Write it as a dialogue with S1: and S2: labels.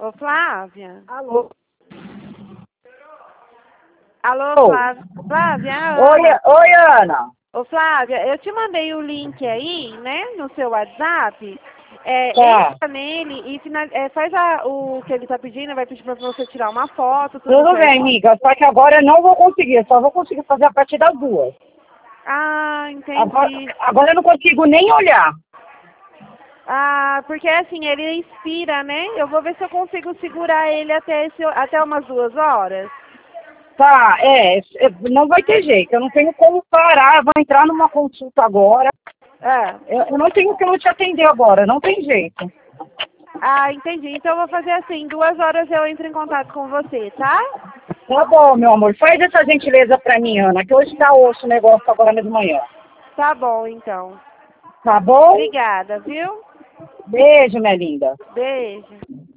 S1: Ô, Flávia.
S2: Alô?
S1: Alô, Flávia. Flávia,
S2: Oi, Ana.
S1: Ô, Flávia, eu te mandei o link aí, né, no seu WhatsApp.
S2: Tá.
S1: Entra nele e faz o que ele tá pedindo, vai pedir pra você tirar uma foto, tudo
S2: Tudo
S1: certo.
S2: bem, amiga. Só que agora eu não vou conseguir. Só vou conseguir fazer a partir das 2.
S1: Ah, entendi.
S2: Agora eu não consigo nem olhar.
S1: Ah, porque assim, ele expira, né? Eu vou ver se eu consigo segurar ele até umas 2 horas.
S2: Tá, não vai ter jeito. Eu não tenho como parar. Eu vou entrar numa consulta agora.
S1: É.
S2: Eu não tenho como te atender agora. Não tem jeito.
S1: Ah, entendi. Então eu vou fazer assim, 2 horas eu entro em contato com você, tá?
S2: Tá bom, meu amor. Faz essa gentileza pra mim, Ana, que hoje tá osso o negócio agora de manhã.
S1: Tá bom, então.
S2: Tá bom?
S1: Obrigada, viu?
S2: Beijo, minha linda.
S1: Beijo.